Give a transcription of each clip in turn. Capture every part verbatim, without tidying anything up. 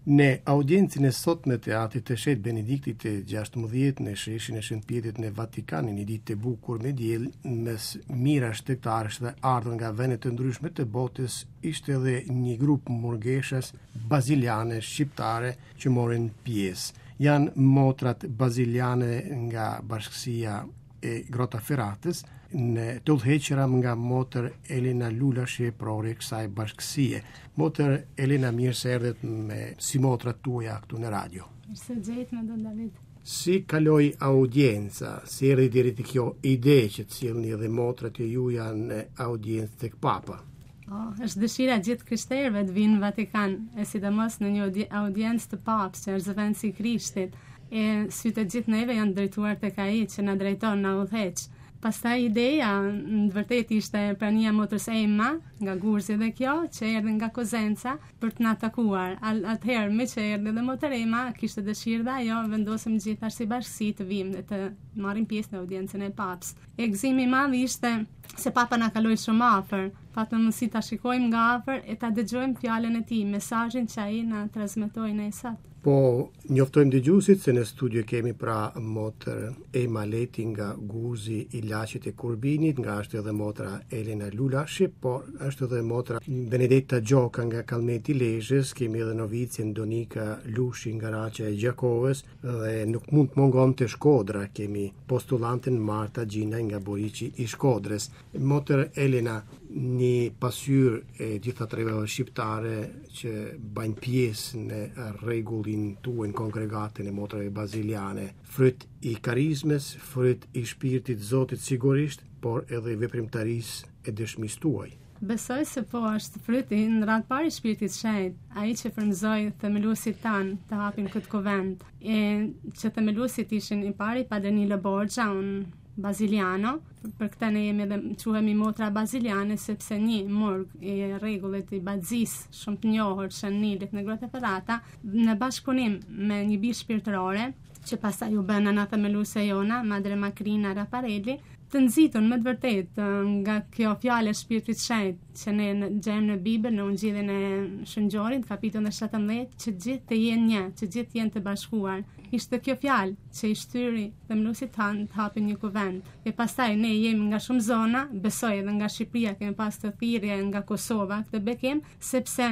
Në audiencën e sotme të Teatrit të Shtetit Benediktit të gjashtëmbëdhjetë në sheshin e Shënpjetit në Vatikanin, një ditë e bukur me diell mes mijëra shtetërësh dhe ardhur nga vende të ndryshme të botës, ishte edhe një grup murgeshës baziliane shqiptare që morën pjesë. Janë motrat baziliane nga bashkësia e Grota Ferratës, në të udhëhequra nga motër Elena Lulashi, prore e kësaj bashkësie. Motër Elena, mirë se erdhet me si motrat tuaja këtu në radio. Mirë se gjetë me Don David. Si kaloi audienca, si erdhi deri te kjo ide që të sjellni edhe motrat e juaja në audiencë tek Papa? Oh, është dëshira gjithë krishterëve të vinë në Vatikan, e sidomos në një audiencë të Papës, që është zëvendësi i Krishtit. E sytë të gjithë neve janë drejtuar tek ai që na drejton, na udhëheq. Pastaj ideja në të vërtetë ishte prania motrës Emma nga Gurzi dhe kjo që erdhi nga Kozenca për të na takuar. Atëherë me që erdhi dhe motër Emma kishte dëshirë dhe ajo vendosëm gjithashtu si bashkësi të vim dhe të marrim pjesë në audiencën e Papës. E gëzimi i madh ishte se Papa na kaloi shumë afër, patëm mundësi ta shikojmë nga afër e ta dëgjojmë fjalën e tij, mesazhin që ai na transmetoi në sot. Po, njoftojmë dëgjuesit se në studio kemi pra motër Emma Leti nga Gurzi i Laqit e Kurbinit, nga është edhe motra Elena Lulashi, por është edhe motra Benedetta Gjoka nga Kallmeti Lezhës, kemi edhe novicjen Donika Lushi nga Raqa e Gjakovës dhe nuk mund të mungon të Shkodra, kemi postulantën Marta Gjina nga Boriqi i Shkodrës. Motër Elena, një pasqyrë e gjitha treve shqiptare që bajnë pjesë në rregullin tuaj kongregatën e motrave baziliane, fryt i karizmes, fryt i shpirtit Zotit sigurisht, por edhe veprimtarisë e dëshmisë tuaj. Besoj se po është fryti në radhë parë i shpirtit shenjtë, ai që frymëzoi themeluesit tan të hapin këtë konvent, e që themeluesit ishin i pari pa Danilo Borgia, un baziliano, për këtë ne jemi edhe quhemi motra baziliane sepse një morg i rregullit i Bazis, shumë të njohur Shanilit në Grota Ferrata, në bashkëpunim me një bijë shpirtërore, që pastaj u bën ana themeluese jona, Madre Macrina Raparelli, të nxitun me të vërtetë nga kjo fjalë e shpirtit shenjtë që ne gjejmë në Bibël, në Ungjillin e Shëngjorit, kapitullin e shtatëmbëdhjetë, që gjithë të jenë një, që gjithë jenë të bashkuar. Ishte kjo fjalë që i shtyri themeluesit tanë të hapin një konvent. E pastaj ne jemi nga shumë zona, besoj edhe nga Shqipëria, kemi pas të thirrje nga Kosova, këtë bekim, sepse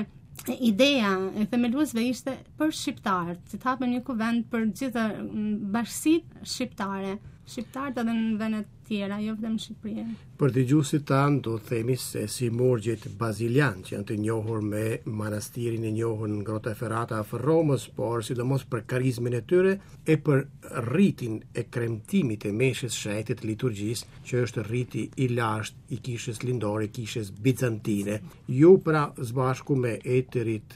ideja e themeluesve ishte për shqiptarët, që të hapen një konvent për gjithë bashkësitë shqiptare, shqiptarët edhe në vende të tjera, jo vetëm në Shqipëri. Për dëgjuesit tanë do themi se si morgjet bazilian që janë të njohur me manastirin e njohur në Grota Ferrata afër Romës, por sidomos për karizmin e tyre e për rritin e kremtimit e meshës shenjtë të liturgjisë, që është rriti i lashtë i kishës lindore, kishës bizantine. Ju pra së bashku me eterit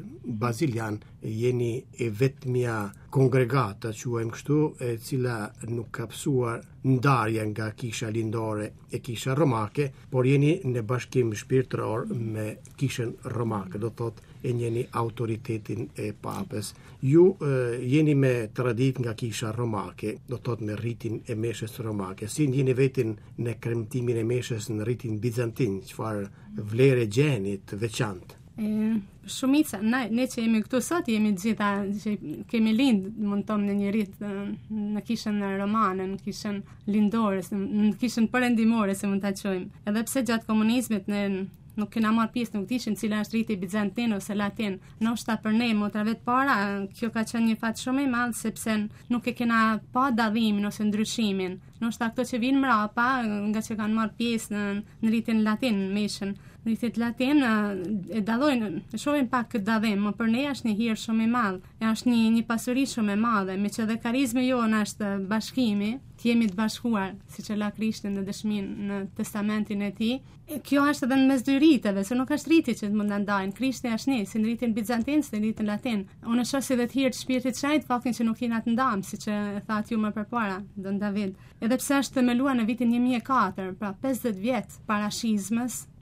bazilian jeni e vetmja kongregata, quajmë kështu, e cila nuk ka pësuar ndarja nga kisha lindore e kisha romake, por jeni në bashkim shpirtëror me kishën romake, do thot e njeni autoritetin e papës. Ju e, jeni me tradit nga kisha romake, do thot me rritin e meshës romake. Si jeni vetin në kremtimin e meshës në rritin bizantin, çfarë vlerë gjenit veçantë? E, shumica, ne, ne që jemi këtu sot, jemi gjitha që kemi lind, mund të tomë në një rrit në kishën romane, në kishën lindore, në kishën perëndimore, se mund ta quajmë. Edhe pse gjatë komunizmit ne nuk kena marrë pjesë, nuk dishin cila është rriti bizantin ose latin. Ndoshta për ne motrave të para, kjo ka qenë një fat shumë i madh sepse nuk e kena pa dallimin ose ndryshimin. Ndoshta ato që vinë mrapa, nga që kanë marrë pjesë në, në rritin latin, meshën rritit latin, e dallojnë, e shohin pak këtë dallim, më për ne është një hir shumë i madh, është një një pasuri shumë e madhe, me që dhe karizmi jonë është bashkimi, të jemi të bashkuar, siç e la Krishti në dëshminë në testamentin e tij. Kjo është edhe në mes dy rriteve, se nuk është rriti që të mund ta ndajnë. Krishti është një, si në rritin bizantin, si në rritin latin. Unë shoh si dhe të hir të shpirtit shenjtë, faktin që nuk jena të ndam, siç e thatë ju më përpara, Don David. Edhe pse është themeluar në vitin një mijë e katër, pra pesëdhjetë vjet para shizmës,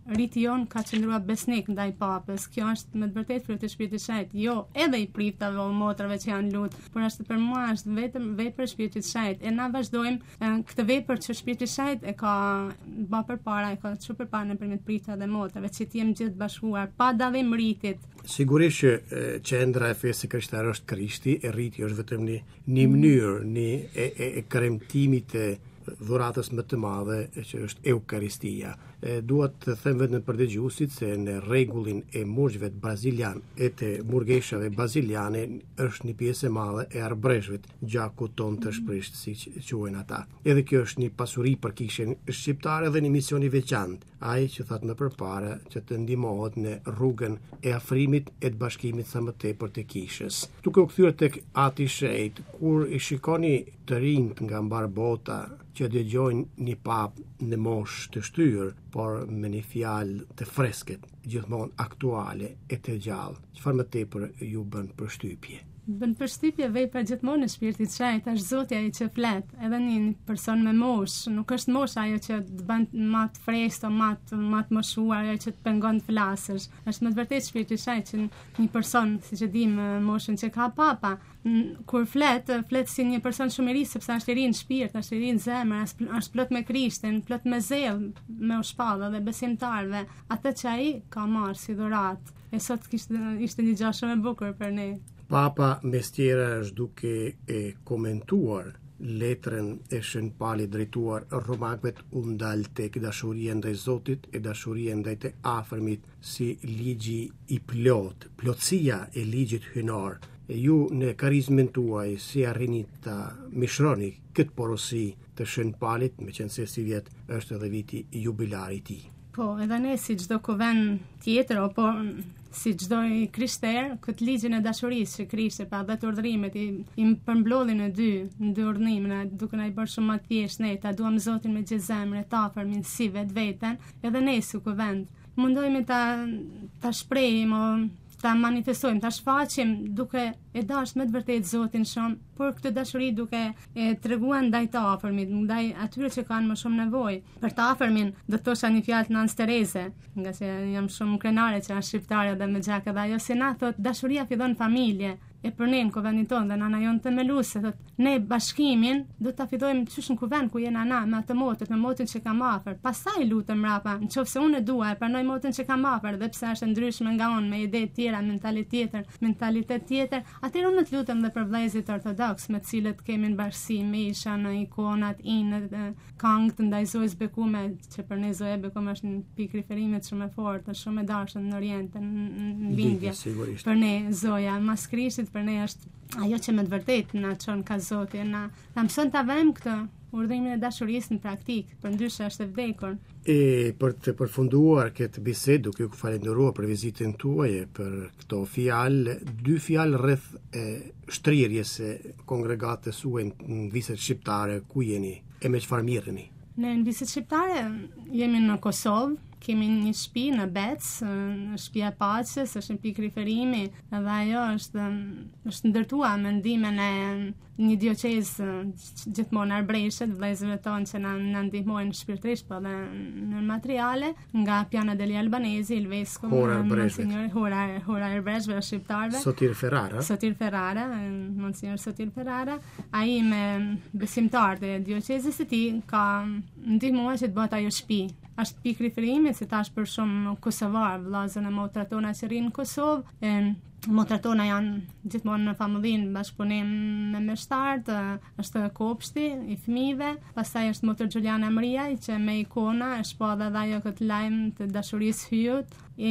rriti jon ka qëndruar besnik ndaj papës. Kjo është me të vërtetë fruti i Shpirtit të Shenjtë. Jo, edhe i priftave o motrave që janë lut, por është për mua është vetëm vepër e Shpirtit të Shenjtë. E na vazhdojmë këtë vepër që Shpirti i Shenjtë e ka bë përpara, e ka çuar përpara nëpërmjet priftave dhe motrave, që të jemi gjithë bashkuar pa dallim rritit. Sigurisht që qendra e fesë krishtere është Krishti, e rriti është vetëm një, një mënyrë, një e, e, e kremtimit të dhuratës më të madhe që është Eukaristia. E, duhet të them vetëm për dëgjuesit se në rregullin e murgjve brazilian e të murgeshave baziliane është një pjesë e madhe e arbreshëve gjakut ton të shprisht, si quhen ata. Edhe kjo është një pasuri për kishën shqiptare dhe një mision i veçantë, ai që thatë më përpara që të ndihmohet në rrugën e afrimit e të bashkimit sa më tepër të kishës. Duke u kthyer tek Ati Shejt, kur i shikoni të rinjt nga mbar bota që dëgjojnë një pap në moshë të shtyrë, por me një fjalë të freskët, gjithmonë aktuale e të gjallë, çfarë më tepër ju bën përshtypje? Bën përshtypje vepra gjithmonë në Shpirtin e Shenjtë, është Zoti ai që flet, edhe një person me moshë, nuk është mosha ajo që të bën më të freskët, më të më të moshuar, ajo që të pengon të flasësh. Është më të vërtetë Shpirti i Shenjtë që një person, siç e dimë, moshën që ka papa, kur flet, flet si një person shumë i ri, sepse është i ri në shpirt, është i ri në zemër, është plot me Krishtin, plot me zell, me shpallë dhe besimtarve, atë që ai ka marrë si dhuratë. E sot kishte ishte një gjë shumë e bukur për ne. Papa mes tjera është duke e komentuar letrën e Shën Pali drejtuar romakëve u ndal tek dashuria ndaj Zotit e dashuria ndaj të afërmit si ligji i plot, plotësia e ligjit hyjnor. E ju në karizmen tuaj si arrini ta mishroni këtë porosi të Shën Palit, meqense si vjet është edhe viti jubilar i tij. Po, edhe ne si çdo kuvent tjetër, apo si çdo krishter, këtë ligjin e dashurisë që Krishti pa dhe të urdhrimet i, i përmblodhin në dy, në dy urdhrimë, duke na i bërë shumë më të thjeshtë ne, ta duam Zotin me gjithë zemrën, të afërmin si vetveten, edhe ne si kuvent. Mundohemi ta ta shprehim, ta manifestojmë, ta shfaqim duke e dashur me të vërtetë Zotin shumë, por këtë dashuri duke e treguar ndaj të afërmit, ndaj atyre që kanë më shumë nevojë. Për të afërmin do të thosha një fjalë të Nans Tereze, nga se jam shumë krenare që është shqiptare dhe me gjak edhe ajo, se na thot dashuria fillon në familje. E për ne në kuvendin tonë dhe nana jonë themeluese, thot, ne bashkimin do ta fillojmë qysh në kuvend ku je nana me atë motër, me motën që kam afër. Pastaj lutem mrapa, nëse unë e dua, e pranoj motën që kam afër, dhe pse është ndryshme nga unë me ide të tjera, mentalitet tjetër, mentalitet tjetër, atëherë unë të lutem dhe për vëllezërit ortodoks me të cilët kemi në bashkësi, me isha në ikonat, inët, këngët ndaj Zojës Bekume, që për ne Zoja Bekume është një pikë referimet shumë e fortë, shumë e dashur në Orient, në lindje. Për ne Zoja mas Krishtit, për ne është ajo që me të vërtetë na çon ka Zoti, na na mëson ta vëmë këtë urdhrimin e dashurisë në praktik, përndryshe është e vdekur. E për të përfunduar këtë bisedë, duke ju falenderuar për vizitën tuaje, për këto fjalë, dy fjalë rreth e shtrirjes së kongregatës suaj në viset shqiptare, ku jeni e me çfarë mirreni? Ne në viset shqiptare jemi në Kosovë, kemi një shtëpi në Bec, në shtëpia e Paqes, është një pikë riferimi, edhe ajo është është ndërtuar me ndihmën e një dioqezë gjithmonë arbreshet, vëllezërve tonë që na, na ndihmojnë shpirtërisht, po dhe në materiale, nga Piana degli Albanesi, il vescovo, Hora Arbreshve, Hora Hora Arbreshve shqiptarëve. Sotir Ferrara. Sotir Ferrara, Monsignor Sotir Ferrara, ai me besimtarët e dioqezës së tij ka ndihmuar që të bëhet ajo shtëpi. Është pikë riferimi, si tash për shumë kosovar, vllazën e motrat tona që rrinë në Kosovë, e motrat tona janë gjithmonë në familjen bashkëpunim me meshtarët, është kopshti i fëmijëve, pastaj është motër Giuliana Maria që me ikona e shpalla dhe ajo këtë lajm të dashurisë hyjut, e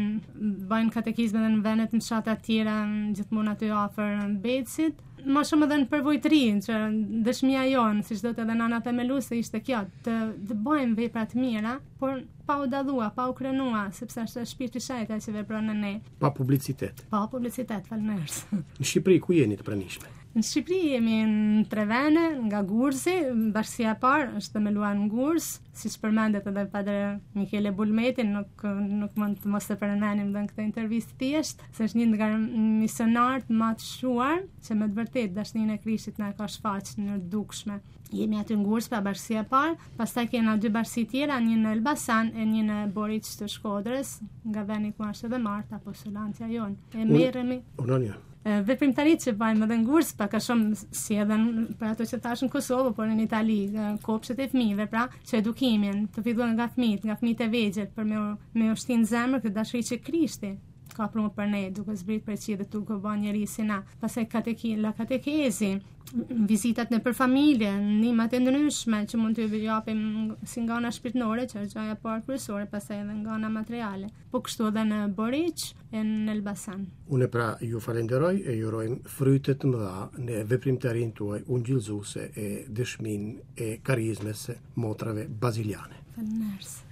bajnë katekizme dhe në vendet në fshatra të tjera gjithmonë aty afër Becit. Ma shumë edhe në përvojtërinë, që dëshmia jonë, si çdo të edhe nana themeluese ishte kjo, të, të bëjmë vepra të mira, por pa u dallua, pa u krenua, sepse është Shpirti i Shenjtë që vepron në ne. Pa publicitet. Pa publicitet, falënderes. Në Shqipëri ku jeni të pranishme? Në Shqipëri jemi në tre vende, nga Gurzi, bashkësia e parë është themeluar në Gurs, siç përmendet edhe padre Michele Bulmeti, nuk nuk mund të mos e përmendim në këtë intervistë thjesht, se është një nga misionarët më të shuar që me të vërtetë dashninë e Krishtit na ka shfaqur në dukshme. Jemi aty në Gurspa, bashkësia e parë, pastaj kena dy bashkësi tjera, një në Elbasan e një në Boriç të Shkodrës, nga veni ku është edhe Marta, postulantja jonë. E merremi. Unonja. Veprimtaritë që bëjmë edhe në Gurspa, ka shumë si edhe për ato që tash në Kosovë, por në Itali, kopshtet e fëmijëve, pra, që edukimin, të filluar nga fëmijët, nga fëmijët e vegjël, për me me u shtin zemër këtë dashuri që Krishti ka prunë për ne, duke zbrit për qi dhe duke bën njeri si na. Pastaj kateki, la katekezi, vizitat në për familje, ndihmat e ndryshme që mund t'ju japim si nga ana shpirtërore, që është gjëja e parë kryesore, pastaj edhe nga ana materiale. Po kështu edhe në Boriç e në Elbasan. Unë pra ju falenderoj e ju uroj fryte të mëdha në veprimtarinë tuaj ungjillëzuese e dëshminë e karizmës së motrave baziliane. Faleminderit.